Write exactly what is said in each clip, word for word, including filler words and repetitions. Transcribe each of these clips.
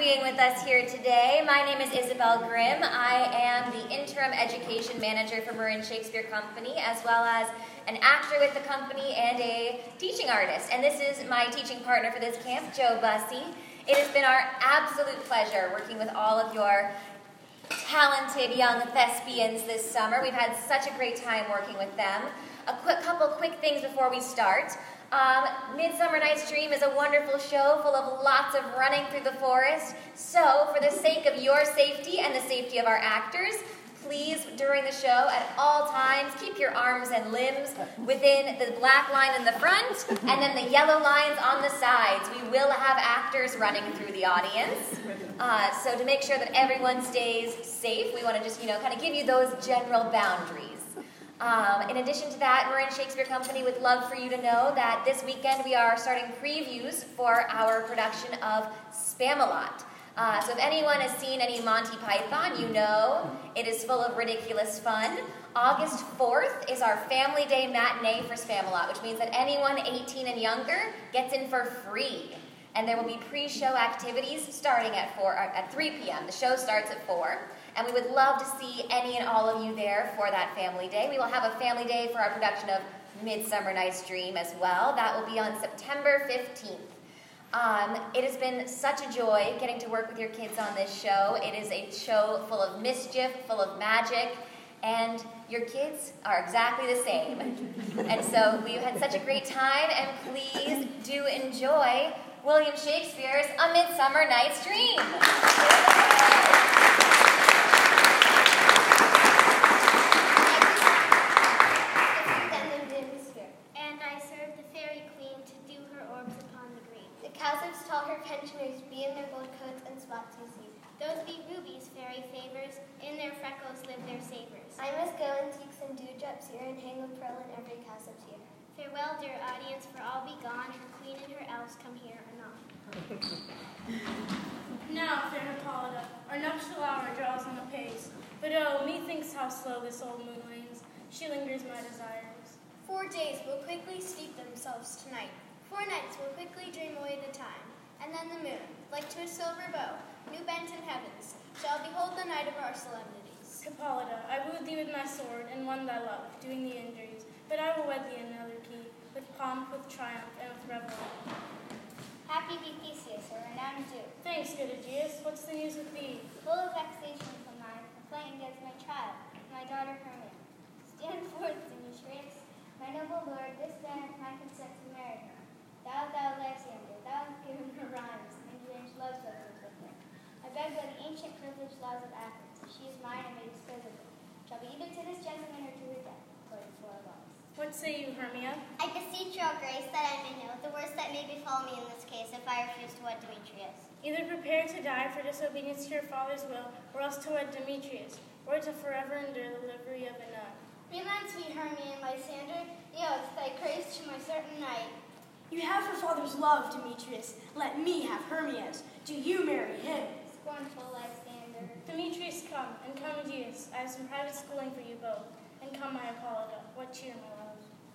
being with us here today. My name is Isabel Grimm. I am the Interim Education Manager for Marin Shakespeare Company, as well as an actor with the company and a teaching artist. And this is my teaching partner for this camp, Joe Bussey. It has been our absolute pleasure working with all of your talented young thespians this summer. We've had such a great time working with them. A quick couple quick things before we start. Um, Midsummer Night's Dream is a wonderful show full of lots of running through the forest. So, for the sake of your safety and the safety of our actors, please, during the show, at all times, keep your arms and limbs within the black line in the front and then the yellow lines on the sides. We will have actors running through the audience. Uh, so to make sure that everyone stays safe, we want to just, you know, kind of give you those general boundaries. Um, in addition to that, Marin Shakespeare Company would love for you to know that this weekend we are starting previews for our production of Spamalot. Uh, so if anyone has seen any Monty Python, you know it is full of ridiculous fun. August fourth is our Family Day matinee for Spamalot, which means that anyone eighteen and younger gets in for free. And there will be pre-show activities starting at four, at three p.m. The show starts at four. And we would love to see any and all of you there for that Family Day. We will have a Family Day for our production of Midsummer Night's Dream as well. That will be on September fifteenth. Um, it has been such a joy getting to work with your kids on this show. It is a show full of mischief, full of magic, and your kids are exactly the same. And so we've had such a great time, and please do enjoy William Shakespeare's A Midsummer Night's Dream. Cowslips tall her pensioners be in their gold coats and spots you see. Those be rubies, fairy favors, in their freckles live their savors. I must go and seek some dewdrops here and hang a pearl in every cowslip's ear. Farewell, dear audience, for all be gone, her queen and her elves come here anon. Now, fair Hippolyta, our nuptial hour draws on apace, but oh, methinks how slow this old moon wanes, she lingers my desires. Four days will quickly steep themselves tonight. Four nights will quickly dream away the time, and then the moon, like to a silver bow, new bent in heavens, shall behold the night of our solemnities. Hippolyta, I wooed thee with my sword, and won thy love, doing thee injuries, but I will wed thee in another key, with pomp, with triumph, and with revelry. Happy be Theseus, a renowned Jew. Thanks, good Aegeus. What's the news with thee? Full of vexation from mine, complaint against my child, my daughter Hermia. Stand forth, Demetrius, my noble lord, this day my consent to marry her. Thou, thou, Lysander, thou hast given her rhymes, and arranged love circles with her. I beg by the ancient privileged laws of Athens, if she is mine and may dispose of her, shall be either to this gentleman or to her death, according to our laws. What say you, Hermia? I beseech your grace that I may know the worst that may befall me in this case if I refuse to wed Demetrius. Either prepare to die for disobedience to your father's will, or else to wed Demetrius, or to forever endure the livery of a nun. Relent me, Hermia and Lysander, yield thy grace to my certain knight. You have her father's love, Demetrius. Let me have Hermia's. Do you marry him? Scornful Lysander. Demetrius, come, and come, Aegeus. I have some private schooling for you both. And come, my Hippolyta. What cheer, my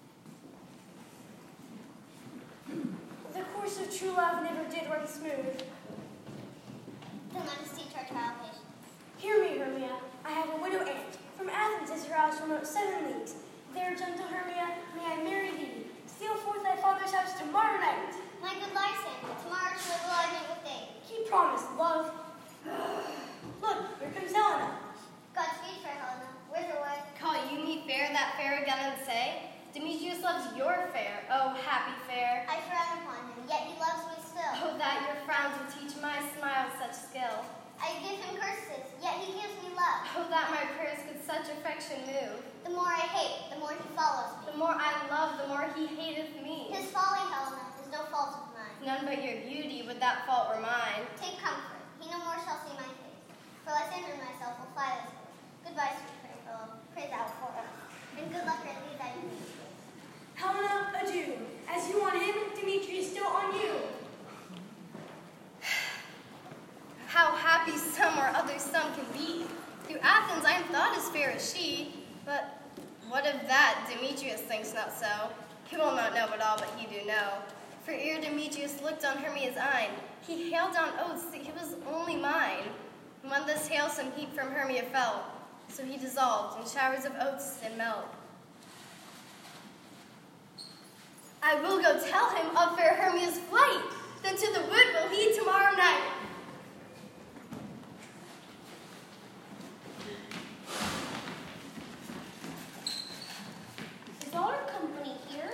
love? The course of true love never did run smooth. Then let us teach our child patience. Hear me, Hermia. I have a widow aunt. From Athens is her house remote seven leagues. There, gentle Hermia, may I marry thee. Steal forth thy father's house tomorrow night. My good Lysander, tomorrow shall will I meet with thee. He promised, love. Look, here comes Helena. Godspeed, fair Helena. Where's the way? Call you me fair, that fair again and say? Demetrius loves your fair, oh happy fair. I frown upon him, yet he loves me still. Oh, that your frowns would teach my smile such skill. I give him curses, yet he gives me love. Oh, that my prayers could such affection move. The more I hate, the more he follows me. The more I love, the more he hateth me. His folly, Helena, is no fault of mine. None but your beauty, would that fault were mine. Take comfort, he no more shall see my face. For Lysander and myself will fly this way. Goodbye, sweet pretty fellow, pray thou for us. And good luck and lead thy Demetrius. Helena, adieu. As you on him, Demetrius still on you. How happy some or other some can be. Through Athens I am thought as fair as she, but what of that Demetrius thinks not so. He will not know it all, but he do know. For ere Demetrius looked on Hermia's eye, he hailed on oaths that he was only his hail some heat from Hermia fell, so he dissolved in showers of oats and milk. I will go tell him of fair Hermia's flight, then to the wood will he tomorrow night. Is all our company here?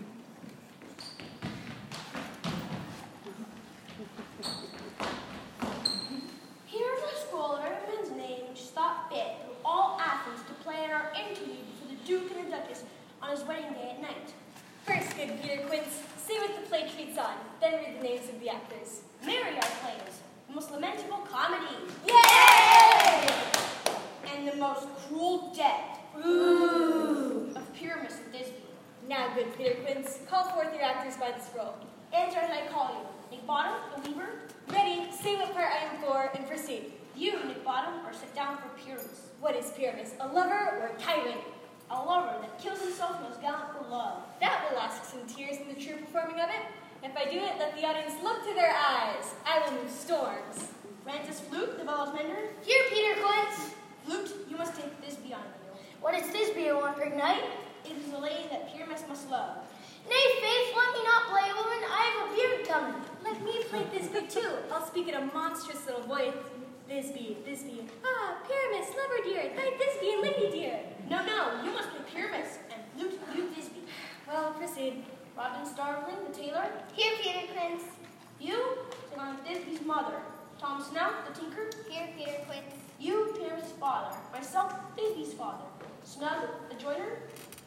Here is a scroll of every man's name which is thought fit through all Athens to play in our interlude for the Duke and the Duchess on his wedding day at night. First, good Peter Quince, see what the play treats on, then read the names of the actors. Merry our plays, the most lamentable comedy. Yay! And the most cruel death. Ooh. Of Pyramus and Thisbe. Now, good Peter Quince, call forth your actors by the scroll. Answer as I call you. Nick Bottom, the weaver. Ready, say what part I am for, and proceed. You, Nick Bottom, are set down for Pyramus. What is Pyramus, a lover or a tyrant? A lover that kills himself most gallant for love. That will ask some tears in the true performing of it. If I do it, let the audience look to their eyes. I will move storms. Francis Flute, the bellows mender. Here, Peter Quince. Flute, you must take Thisbe on you. What is Thisbe, a wandering knight? It is the lady that Pyramus must love. Nay, faith, let me not play, woman. I have a beard coming. Let me play Thisbe too. I'll speak in a monstrous little voice. Thisbe, Thisbe. Ah, Pyramus, lover dear, thy Thisbe and lady dear. No, no, you must play Pyramus, and Flute, you Thisbe. Well, proceed. Robin Starveling, the tailor. Here, Peter Quince. You, take on Thisbe's mother. Tom Snout, the tinker. Here, Peter Quince. You, Pyramus' father. Myself, Thisbe's father. Snug, the joiner.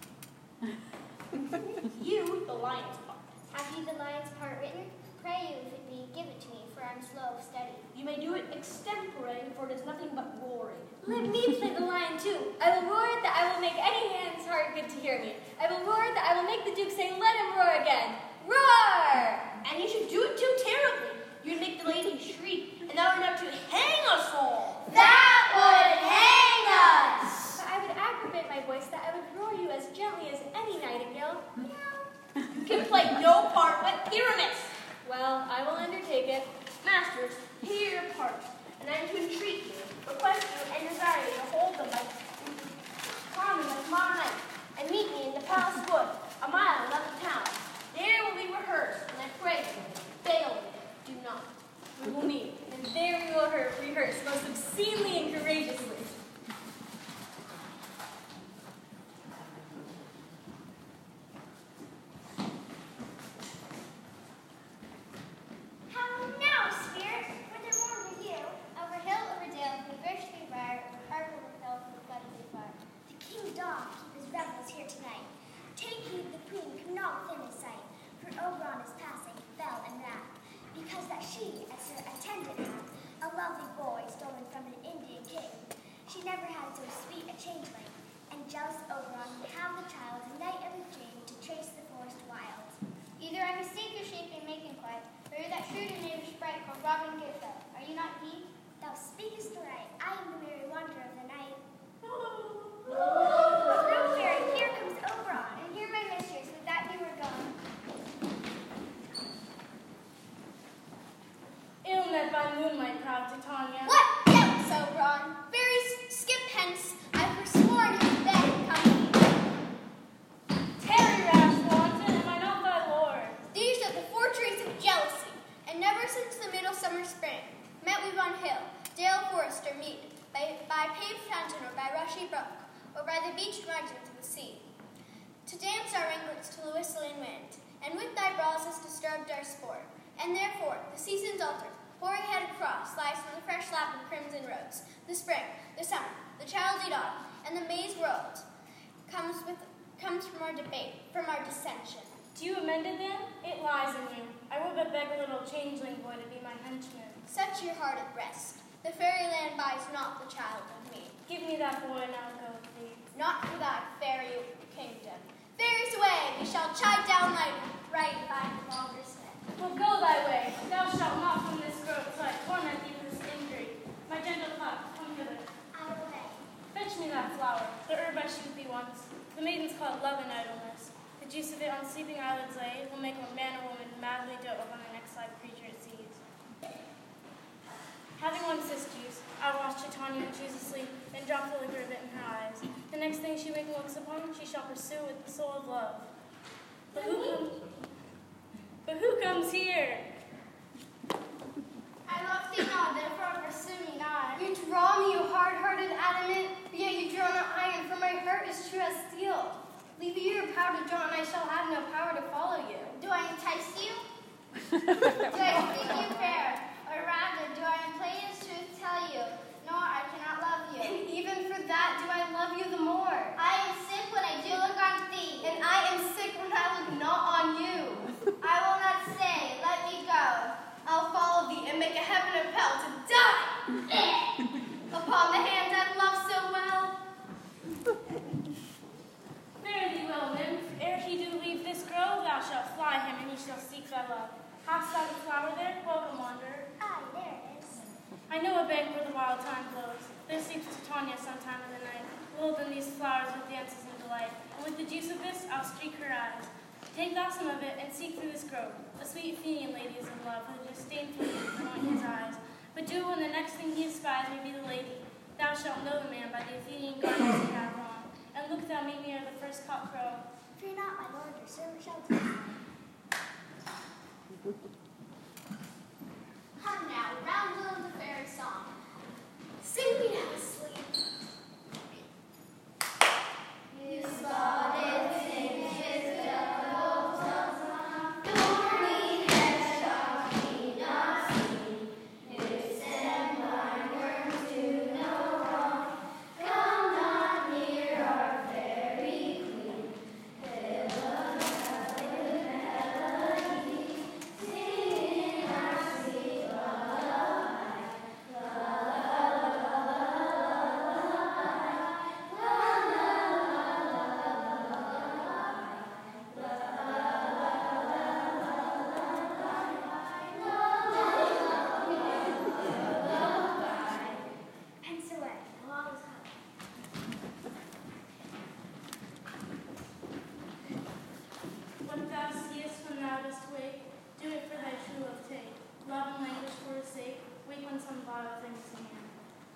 You, the lion's father. Have you the lion's part written? Pray you, if it be, give it to me, for I am slow of study. You may do it extempore, for it is nothing but roaring. Let me play the lion too. I will roar that I will make any man's heart good to hear me. I will roar that I will make the Duke say, let him roar again. Roar! And you should do it too terribly. You'd make the lady shriek, and that would enough to hang us all. That would hang us! But I would aggravate my voice that I would roar you as gently as any nightingale. You can play no part but Pyramus. Well, I will undertake it. Masters, hear your part, and I am to entreat you, request you, and desire you to hold them by common like tomorrow night, and meet me in the palace wood, a mile above the town. There will be rehearsed, and I pray you, fail me, do not. We will meet, and there we will re- rehearse most obscenely and courageously. How now, spirit? Were there more with you? Over hill, over dale, from Birchtree Briar, over harbor, over hill, from Floodley Far. The king dog keep his revels here tonight. Take heed the queen come not within his sight, for Oberon is passing, fell and wrath, because that she, as her attendant hath, a lovely boy stolen from an Indian king. She never had so sweet a changeling, and jealous Oberon would have the child, a knight of a king, to trace the forest wild. Either I mistake your shape in making quiet, or you're that shrewd and knavish sprite called Robin Goodfellow. Are you not he? Thou speakest right. I am the merry wanderer of the night. True fairy, here comes Oberon, and here my mistress, would that you were gone. Ill met by moonlight, proud Titania. What doubts, Oberon? Fairies, skip hence. I forsworn his bed and company. Tarry, rash wanton, am I not thy lord? These are the four trees of jealousy, and never since the middle summer spring met we on hill, dale, forest, or mead, by, by paved fountain or by rushy brook, or by the beached margins of the sea, to dance our ringlets to the whistling wind, and with thy brawls has disturbed our sport. And therefore the seasons alter, hoary-headed frost lies on the fresh lap of crimson rose. The spring, the summer, the childly autumn, and the May's world comes with comes from our debate, from our dissension. Do you amend it then? It lies in you. I will but beg a little changeling boy to be my henchman. Set your heart at rest. The fairyland buys not the child of me. Give me that boy and I'll go with thee. Not for thy fairy kingdom. Fairies away, we shall chide down thy right by the longer step. Well, go thy way. Thou shalt not from this grove till I torment thee with this injury. My gentle pup, come hither. I will obey. Fetch me that flower, the herb I shewed thee once. The maidens call it love and idleness. The juice of it on sleeping eyelids laid will make a man or woman madly dote upon an exiled creature it sees. Having one cis juice, I will watched Titania when she was asleep, and dropped the liquor a bit in her eyes. The next thing she wakes looks upon, she shall pursue with the soul of love. But who comes? But who comes here? I love thee not, therefore pursue me not. You draw me, you hard-hearted adamant, but yet you draw not iron, for my heart is true as steel. Leave you your power to draw, and I shall have no power to follow you. Do I entice you? Do I think you fair? Or rather, do I in plainest truth tell you, no, I cannot love you? And even for that, do I love you the more? I am sick when I do look on thee. And I am sick when I look not on you. I will not stay, let me go. I'll follow thee and make a heaven of hell to die upon the hand I love so well. Fare thee well, nymph. Ere he do leave this grove, thou shalt fly him, and he shall seek thy love. Hast thou the flower there? Welcome, wanderer. Ah, there it is. I know a bank where the wild thyme blows. There sleeps Titania some time of the night, lulled in these flowers with dances and delight. And with the juice of this, I'll streak her eyes. Take thou some of it, and seek through this grove. A sweet Athenian lady is in love, who disdainfully anoint his eyes. But do when the next thing he espies may be the lady. Thou shalt know the man by the Athenian garments he hath on. And look thou meet me ere the first cock crow. Fear not, my lord, your servant shall do. Come now, roundel of the fairy song. Sing me now to sleep. You spotted finches, yellow tongues, thorny heads shall he not see. Newts and blind worms do no wrong. Come not near our fairy queen. Fill us up with melody, singing our sweet lullaby. La la la Hence away, all is home. What thou seest when thou dost wake, do it for thy true love take. Love and language for his sake, wake when some vile thing is in hand.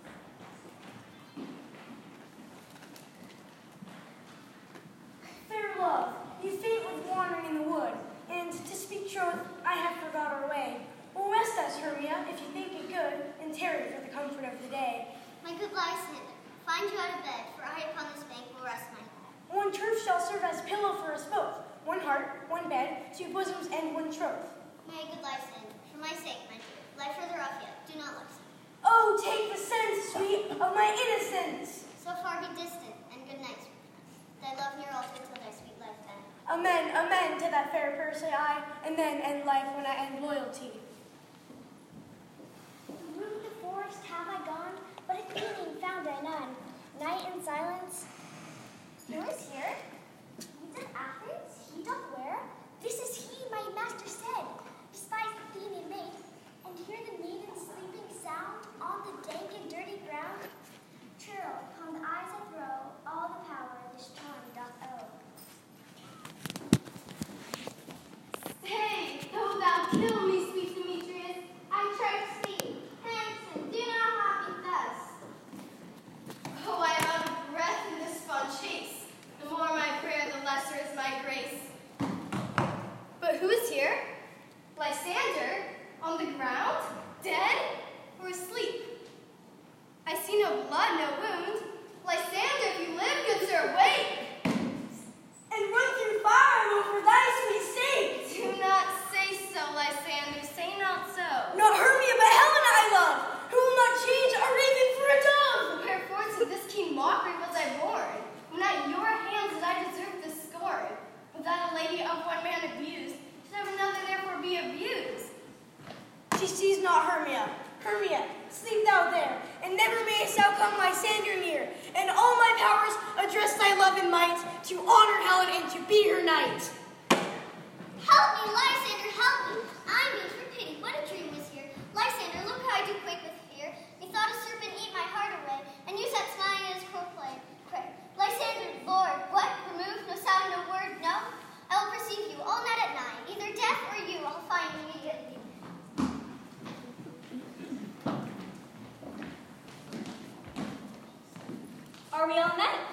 Fair love, you faint with wandering in the wood, and to speak truth, I have forgot our way. Well, rest us, Hermia, if you think it good, and tarry for the comfort of the day. My good Lysander, find you out of bed, for I upon this bank will rest my head. One turf shall serve as pillow for us both, one heart, one bed, two bosoms, and one troth. My good Lysander, for my sake, my dear, lie further off yet, do not look so. Oh, take the sense, sweet, of my innocence. So far be distant, and good night, sweet friend. Thy love near altar till thy sweet life end. Amen, amen to that fair prayer say I, and then end life when I end loyalty. Through the forest have I gone, but a meaning found I none. Night and silence. Who is here? He's in Athens, he doth wear. This is he, my master said, despised Athenian maid, and hear the maiden sleeping sound on the dank and dirty ground. Churl, upon the eyes I throw, all the power this charm doth owe. Hey, though thou kill me, sweet Demetrius, I trust thee. Hanson, do not haunt me thus. Oh, I am out of breath in this fond chase. The more my prayer, the lesser is my grace. But who is here? Lysander, on the ground, dead, or asleep? I see no blood, no wound. Lysander, if you live, good sir, wake! And run through fire over thy sweet sake. Do not say so, Lysander, say not so. Not Hermia, but Helena I love, who will not change a raven for a dove. Wherefore to this keen mockery was I born, when at your hands did I deserve this scorn. Without a lady of one man abused, should of another therefore be abused. She sees not Hermia. Hermia, sleep thou there, and never mayest thou come Lysander near, and all my powers address thy love and might, to honor Helen and to be her knight. Help me, Lysander, help me! I mean, for pity, what a dream was here. Lysander, look how I do quake with fear. Methought a serpent eat my heart away, and you sat smiling at his crow play. Pray, Lysander, Lord, what? Remove, no sound, no word, no? I will perceive you all night at nine. Either death or you, I'll find immediately. Are we all met?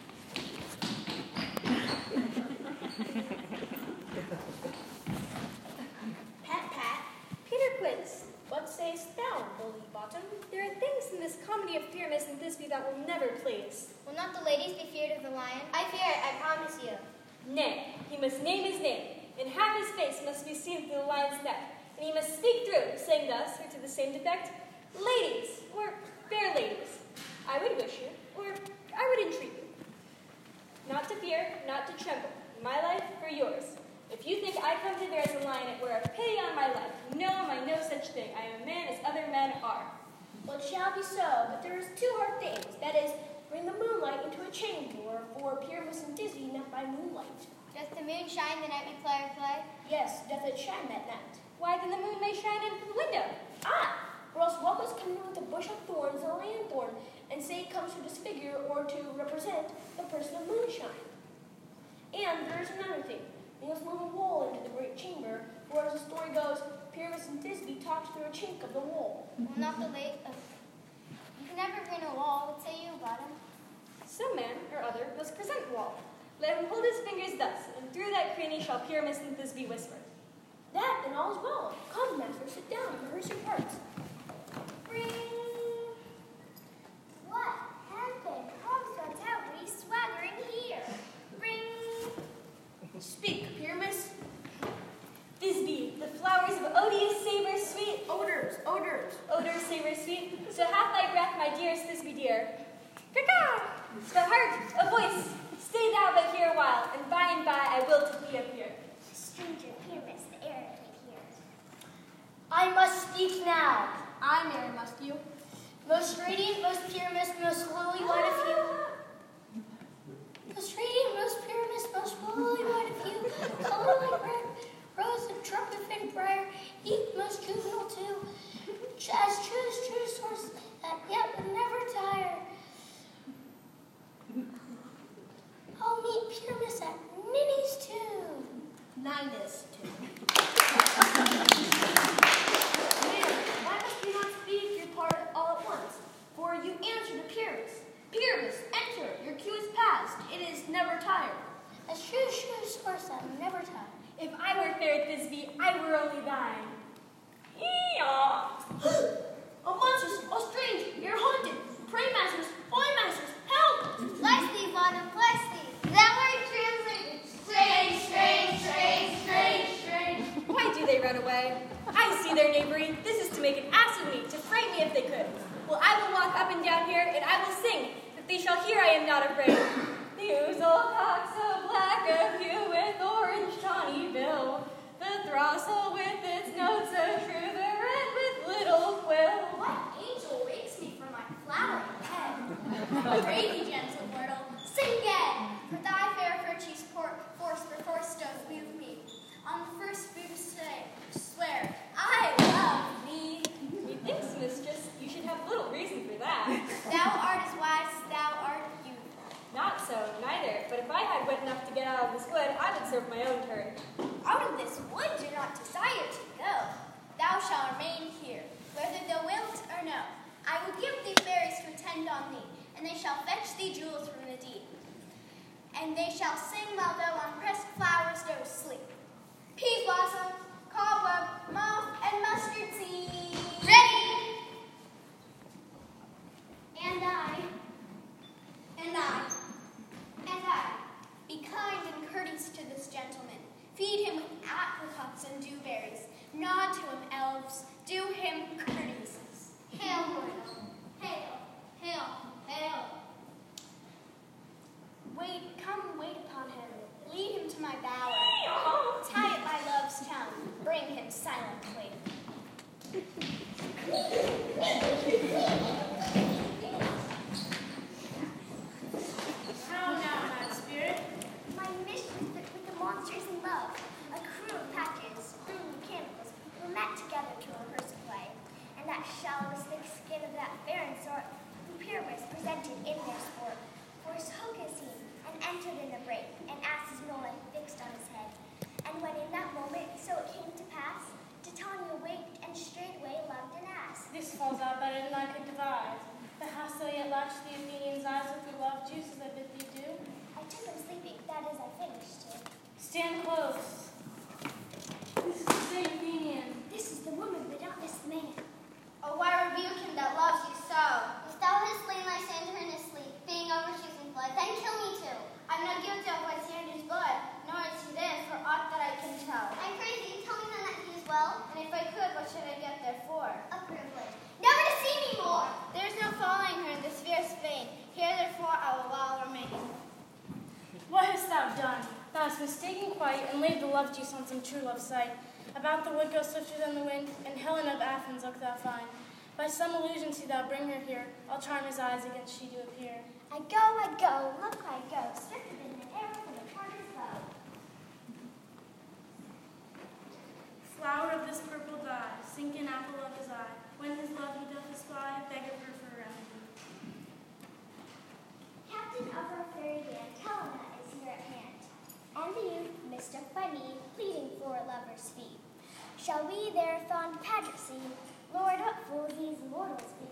Pat, Pat. Peter Quince. What sayest thou, bully bottom? There are things in this comedy of Pyramus and Thisbe that will never please. Will not the ladies be feared of the lion? I fear it, I promise you. Nay, he must name his name, and half his face must be seen through the lion's neck, and he must speak through, saying thus, or to the same defect, ladies, or fair ladies, I would wish you, or I would entreat you, not to fear, not to tremble, my life for yours. If you think I come hither as a lion, it were a pity on my life. No, am I no such thing. I am a man as other men are. Well, it shall be so, but there is two hard things. That is, bring the moonlight into a chamber, for Pyramus and Thisbe not by moonlight. Does the moon shine the night we play our play? Yes, doth it shine that night. Why, then the moon may shine in the window. Ah! Or else what was coming with a bush of thorns, a lanthorn, and say it comes to disfigure or to represent the person of moonshine. And there is another thing. They must move a wall into the great chamber, for as the story goes, Pyramus and Thisbe talked through a chink of the wall. Will not the late... Uh, you can never bring a wall. What say you, bottom? Some man or other must present the wall. Let him hold his fingers thus, and through that cranny shall Pyramus and Thisbe whisper. That and all is well. Come, master, sit down and rehearse your parts. Ring! What happened? Hogs got out. We swaggering here. Ring! Speak, Pyramus. Thisbe, the flowers of odious savor sweet. Odors, odors. Odor savor sweet. So hath thy breath, my dearest Thisbe dear. Caca! The heart, a voice. Stay thou but here a while, and by and by I will to thee appear. Stranger Pyramus, the air here. I must speak now. I, Mary, must you. Most radiant, most Pyramus, most lily white of hue. Most radiant, most Pyramus, most lily white of hue. Color like red, rose of trumpet and briar. Heat most juvenile too. As true as true source that yet would never tire. I'll meet Pyramus at Ninny's too. Ninus too. Man, why must you not speak your part all at once? For you answer to Pyramus. Pyramus, enter. Your cue is past. It is never tired. As true as true source that would never tire. If I were fair Thisbe, I were only thine. Eeyaw! A monstrous, a strange, you're haunted. Pray, masters, holy masters, help! Bless thee, bottom, bless thee. That word translated. Strange, strange, strange, strange, strange. Why do they run away? I see their knavery. This is to make an ass of me, to frighten me if they could. Well, I will walk up and down here, and I will sing, that they shall hear I am not afraid. The ousel cock so black of hue with orange tawny bill, the throstle with its notes so true, the red with little quill. What angel wakes me from my flowering head? Pray thee, gentle mortal, sing again. For thy fair virtues for, force the force doth move me. On the first boot say, swear, I love thee. Methinks, mistress, you should have little reason for that. Thou art as wise as thou art youthful. Not so, neither. But if I had wit enough to get out of this wood, I would serve my own turn. Out of this wood do not desire to go. Thou shalt remain here, whether thou wilt or no. I will give thee fairies to attend on thee, and they shall fetch thee jewels from the deep. And they shall sing while thou on pressed flowers dost sleep. Pea blossom, cobweb, moth, and mustard seed. Ready! And I, and I, and I, be kind and courteous to this gentleman. Feed him with apricots and dewberries. Nod to him, elves. Do him courtesies. Hail, mortal. Hail, hail, hail. Wait, come wait upon him. Lead him to my bower. Tie at my love's tongue. Bring him silently. How now, my spirit? My mission with the monsters in love. A crew of patches, green cannibals, who met together to rehearse a play. And that shallow, thick skin of that barren sort, who Pyramus presented in their sport. For his hook is he, and entered in the break, and ass his Nolan fixed on his head. And when in that moment so it came to pass, Titania waked and straightway loved an ass. This falls out better than I could devise. But how so yet watch the Athenians' eyes with the love juice as I bid thee do? I took them sleeping, that is, I finished it. Stand close. This is the same Athenian. This is the woman, but not this man. Oh, why rebuke him that loves you so? If thou hast slain Lysander in his sleep, being overshoes in blood, then kill me too. I'm not guilty of Lysander's blood, nor is he dead for aught that I can tell. I'm crazy, tell me then that he is well. And if I could, what should I get there for? A privilege. Never to see me more! There is no following her in this fierce vein. Here, therefore, I will while remain. What hast thou done? Thou hast mistaken quite, and laid the love juice on some true love's sight. About the wood go swifter than the wind, and Helen of Athens look thou find. By some illusion see thou bring her here, I'll charm his eyes against she do appear. I go, I go, look I go, swifter than the arrow from the charger's bow. Flower of this purple dye, sink in apple of his eye. When his love he doth espy, beg of her for remedy. Captain of our fairy band, Helena is here at hand, and the youth mistook by me, pleading for a lover's fee. Shall we their fond pageant see? Lord, what fools these mortals be!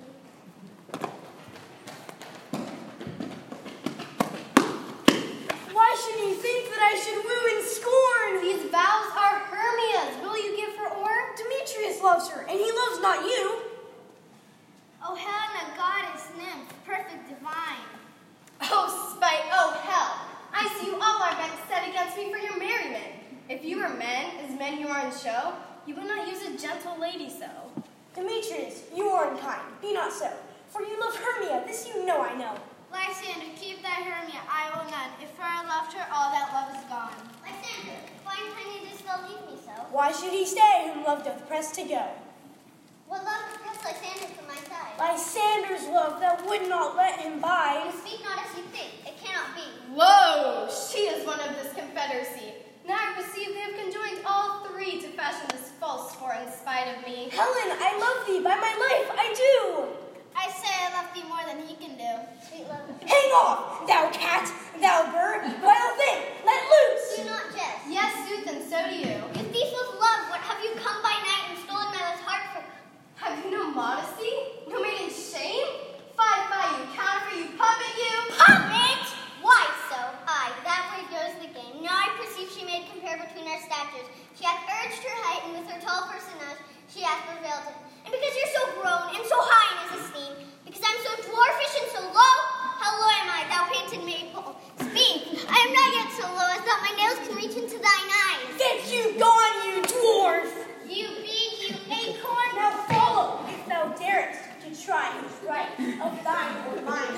Why should you think that I should woo in scorn? These vows are Hermia's. Will you give her o'er? Demetrius loves her, and he loves not you. Oh, Helena, goddess, nymph, perfect divine. Oh, spite, oh, hell. I see you all are bent set against me for your merriment. If you were men, as men you are in show, you would not use a gentle lady so. Demetrius, you are unkind. Be not so. For you love Hermia. This you know I know. Lysander, keep thy Hermia, I will none. If for I loved her, all that love is gone. Lysander, why can you this thou leave me so? Why should he stay whom love doth press to go? What love has pressed Lysander from my side? Lysander's love that would not let him bide. You speak not as you think, it cannot be. Lo, she is one of this confederacy. Now I perceive they have conjoined all three to fashion this false sport in spite of me. Helen, I love thee by my life, I do. I say I love thee more than he can do. Sweet love. Hang off, thou cat, thou bird, wild thing, let loose. Do not jest. Yes, sooth, and so do you. You thief of love, what have you come by night and stolen my love's heart from? Have you no modesty? No maiden shame? Fie, fie, you counterfeit, you puppet, you! Puppet! Why so? Aye, that way goes the game. Now I perceive she made compare between our statures. She hath urged her height, and with her tall personage, she hath prevailed him. And because you're so grown and so high in his esteem, because I'm so dwarfish and so low, how low am I, thou painted maypole? Speak! I am not yet so low as that my nails can reach into thine eyes. Get you gone, you dwarf! You be, you acorn! Now follow, if thou darest, to try his right of thine or mine.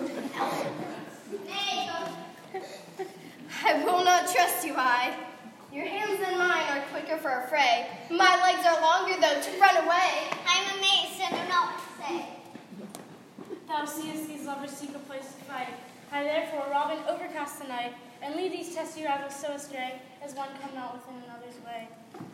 Nay, I will not trust you, I. Your hands and mine are quicker for a fray. My legs are longer, though, to run away. I'm amazed and don't know what to say. Thou seest these lovers seek a place to fight. I therefore, Robin, overcast the night, and lead these testy rivals so astray, as one come not within another's way.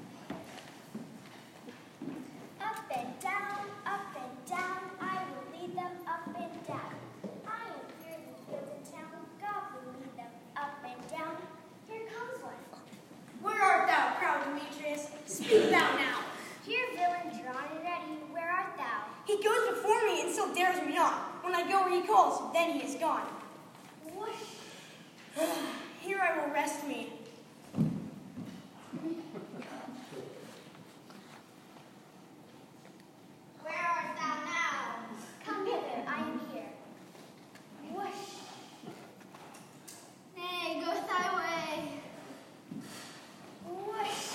Up and down, up and down, I will lead them up and down. I am here in the field and town, God will lead them up and down. Here comes one. Where art thou, proud Demetrius? Speak thou now. Here, villain, drawn and ready, where art thou? He goes before me and still dares me not. When I go where he calls, then he is gone. Whoosh. Here I will rest me. Where art thou now? Come hither, I am here. Whoosh. Nay, go thy way. Whoosh.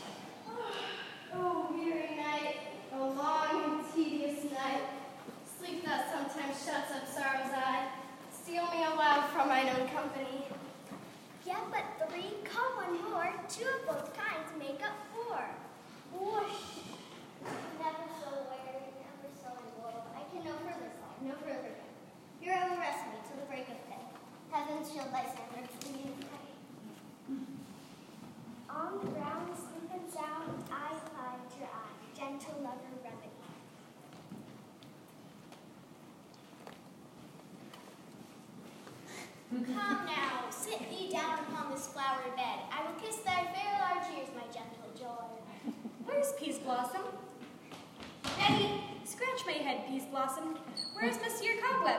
Oh, weary night, a long and tedious night. Sleep that sometimes shuts up sorrow's eye. Steal me a while from mine own company. Yet but three, come one more. Two of both kinds make up four. Whoosh. Never so weary, never so immortal. I can no further fall, no further go. Here I will rest me till the break of day. Heaven's shield Lysander to me pray. On the ground, sleep and sound, I find your eye, gentle lover remedy. Come now, sit thee down upon this flowery bed. I will kiss thy fair large ears, my gentle joy. Where's Peace Blossom? Betty, Scratch my head, Peas Blossom. Where is Monsieur Cobweb?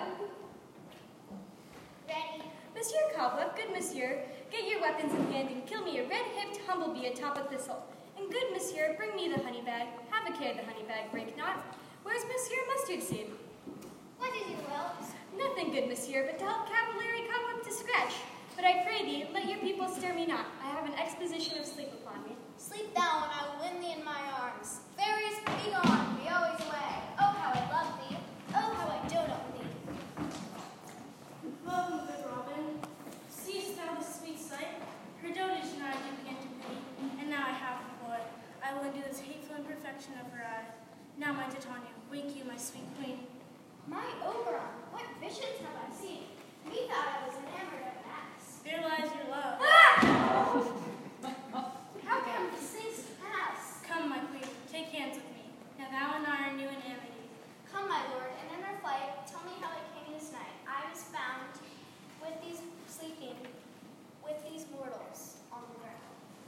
Ready. Monsieur Cobweb, good monsieur, get your weapons in hand and kill me a red-hipped humblebee atop a thistle. And good monsieur, bring me the honey bag. Have a care the honey bag break not. Where's Monsieur Mustard Seed? What did you will? Nothing, good monsieur, but to help Cavalieri Cobweb to scratch. But I pray thee, let your people stir me not. I have an exposition of sleep upon me. Sleep thou, and I will win thee in my arms. Fairies, be gone, be always away. Oh, how I love thee. Oh, how I dote on thee. Welcome, good Robin. Seest thou this sweet sight? Her dotage now I do begin to pity, and now I have the boy. I will undo this hateful imperfection of her eye. Now, my Titania, wake you, my sweet queen. My Oberon, what visions have I seen? Methought I was enamored of an ass. There lies your love. How come these things to pass? Come, my queen, take hands with me. Now thou and I are new in amity. Come, my lord, and in our flight, tell me how it came this night. I was found with these sleeping, with these mortals on the ground.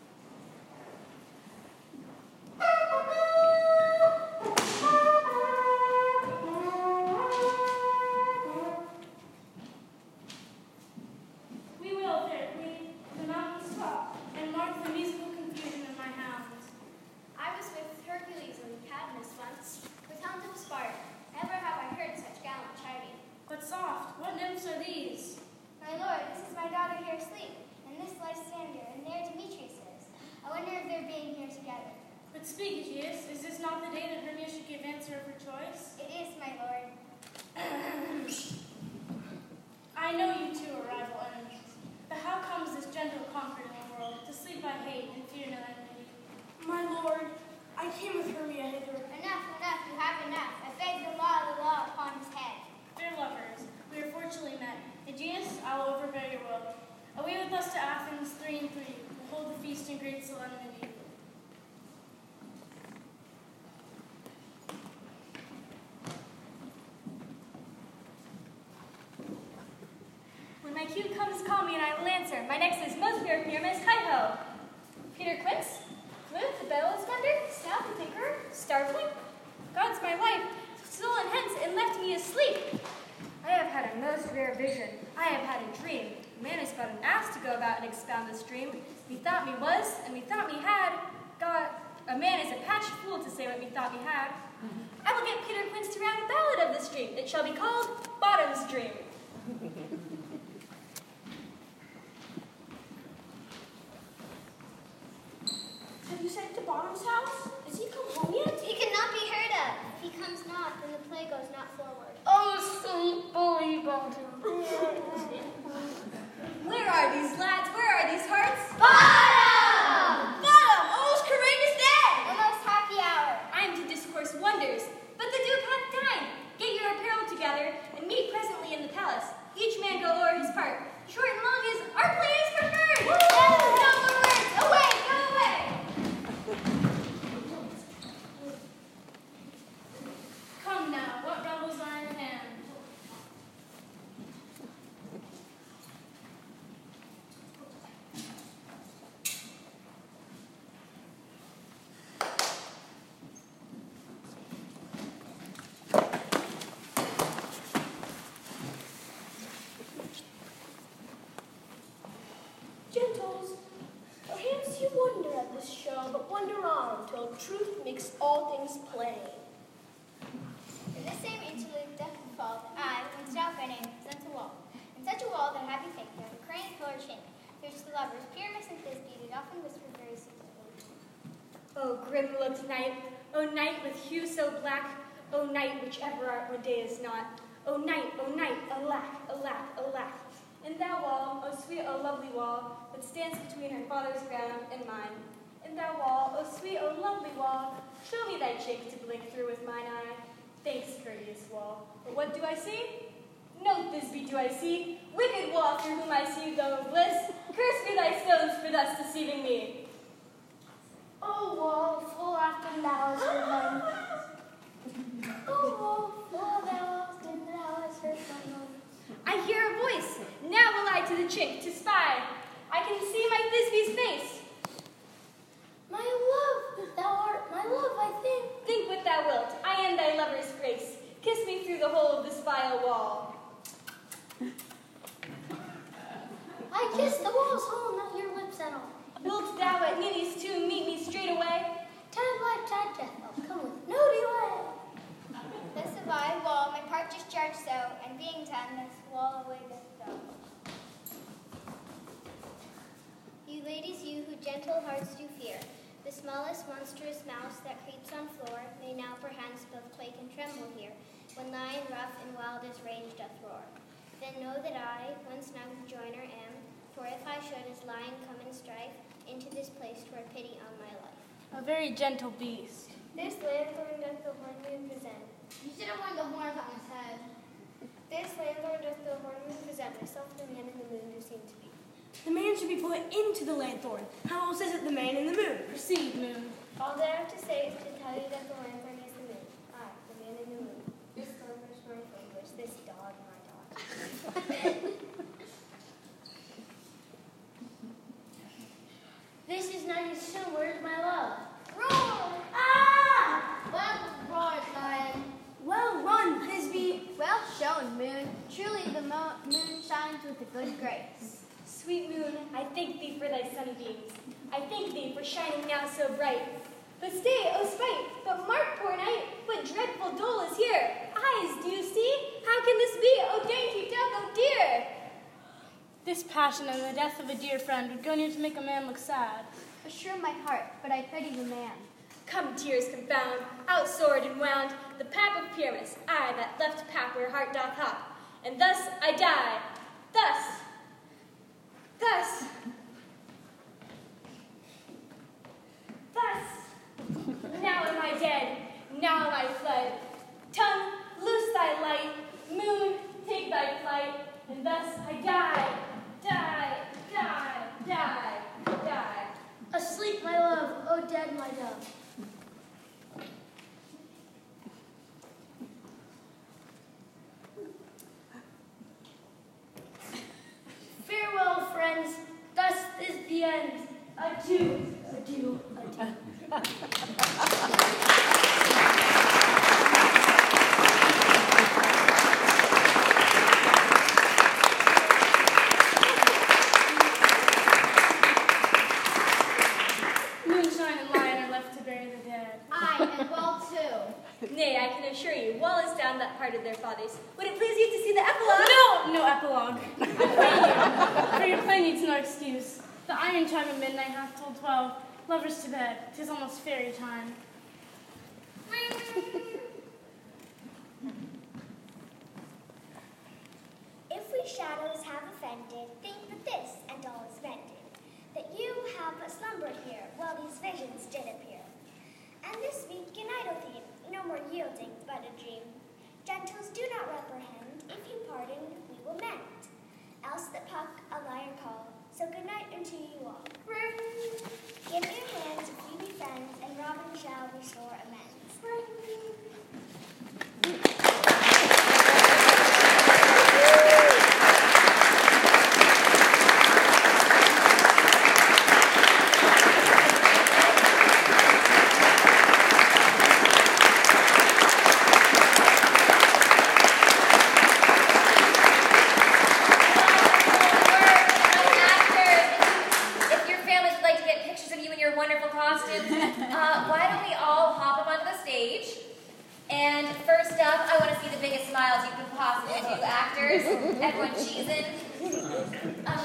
We will, fair queen, the mountains top, and mark the musical confusion of my hounds. I was with Hercules and Cadmus once, with hounds of Sparta. Never have I heard such gallant chiding. But soft, what nymphs are these? My lord, this is my daughter here asleep, and this Lysander, and there Demetrius is. I wonder if they're being here together. But speak, Aegeus, is this not the day that Hermia should give answer of her choice? It is, my lord. I know you two are rival enemies, but how comes this gentle comfort in the world, to sleep I hate and fear no enmity? My lord, I came with Hermia hither. Enough, enough, you have enough. I beg the law of the law upon his head. Fair lovers, we are fortunately met. Aegeus, I will overbear your will. Away with us to Athens, three and three. We'll hold the feast in great solemnity. When my cue comes, call me and I will answer. My next is most fair Pyramus, hi-ho. Peter Quince, Luke, the Bellows Wonder, Stout the Tinker, Starveling. God's my life, stolen hence and left me asleep. I have had a most rare vision. I have had a dream. Man is but an ass to go about and expound this dream. Methought me was, and methought me had. God, a man is a patched fool to say what methought me had. I will get Peter Quince to round a ballad of this dream. It shall be called Bottom's Dream. Have you sent to Bottom's house? Has he come home yet? He cannot be heard of. If he comes not, then the play goes not forward. Oh, sweet bully Bottom. Where are these lads? Where are these hearts? Bottom! Bottom, almost courageous day. A most happy hour. I am to discourse wonders, but the Duke hath dined. Get your apparel together, and meet presently in the palace. Each man go o'er his part. Short and long is our play is preferred. No more words. Away, go away. Come now, what rebels are in hand? Gentles, perhaps you wonder at this show, but wonder on till truth makes all things plain. In this same interlude doth befall that I, when stout by name, present a wall. And such a wall that I have you think there's a crane pillar chink, which the lovers, Pyramus and Thisbe, did often whisper very secretly. O grim-looked night, O night with hue so black, O night which ever art when day is not, O night, O night, alack, alack, alack. And thou wall, O sweet, O lovely wall, that stands between her father's ground and mine. And thou wall, O sweet, O lovely wall, show me thy chink to blink through with mine eye. Thanks, courteous wall. But what do I see? No Thisbe do I see, wicked wall through whom I see though of bliss. Curse be thy stones for thus deceiving me. Oh, wall, full often thou hast heard mine. Oh, wall, full thou often thou hast heard mine. I hear a voice. Now will I to the chink to spy. I can see my Thisbe's face. My love, thou art my love, I think. Think what thou wilt. I am thy lover's grace. vile wall. I kissed the wall's hole, not your lips at all. Wilt thou at Ninny's tomb meet me straight away? Tad life, tad death, I'll come with no delay. This vile wall, my part discharged so, and being done, this wall away doth go. You ladies, you who gentle hearts do fear, the smallest monstrous mouse that creeps on floor may now perchance both quake and tremble here, when lion rough in wildest rage doth roar. Then know that I, one snug joiner am, for if I should as lion come in strife, into this place twere pity on my life. A very gentle beast. This lanthorn doth the horn moon present. You should have worn the horns on his head. This lanthorn doth the horn moon present. Myself, the man in the moon do seem to be. The man should be put into the lanthorn. How else is it the man in the moon? Proceed, Moon. All that I have to say is to tell you that the lanthorn is the moon. I, the man in the moon. This thunder's my fingers. This dog my dog. This is Ninny's tomb, where's my love? Roar! Ah! Well roared, lion. Well run, Thisbe. Well shown, moon. Truly the mo- moon shines with a good grace. Sweet moon, I thank thee for thy sunny beams. I thank thee for shining now so bright. But stay, O sprite, but mark, poor knight, what dreadful dole is here. Eyes, do you see? How can this be, O dainty duck, O dear? This passion and the death of a dear friend would go near to make a man look sad. Assure my heart, but I pity the man. Come, tears confound, outsoared and wound, the pap of Pyramus, I, that left pap where heart doth hop. And thus I die, thus, thus, thus. Now am I dead, now am I fled. Tongue, loose thy light, moon, take thy flight, and thus I die, die, die, die, die. Asleep, my love, oh dead, my dove. Farewell, friends, thus is the end. Adieu, adieu, adieu. Moonshine and lion are left to bury the dead. I and well too. Nay, I can assure you, Wallace down that part of their fathers. Would it please you to see the epilogue? No, no epilogue. I pray you, for your play needs no excuse. The iron chime of midnight hath told twelve. Lovers to bed, 'tis almost fairy time. If we shadows have offended, think that this and all is mended, that you have slumbered here while these visions did appear. And this week in idle theme, no more yielding but a dream. Gentles, do not reprehend, if you pardon, we will mend. Else the puck a liar call, so good night unto you all. Give your hands if you be friends, and Robin shall restore amends. Wonderful costumes. Uh, why don't we all hop up onto the stage? And first up, I want to see the biggest smiles you could possibly do, actors. Everyone cheesing. Um,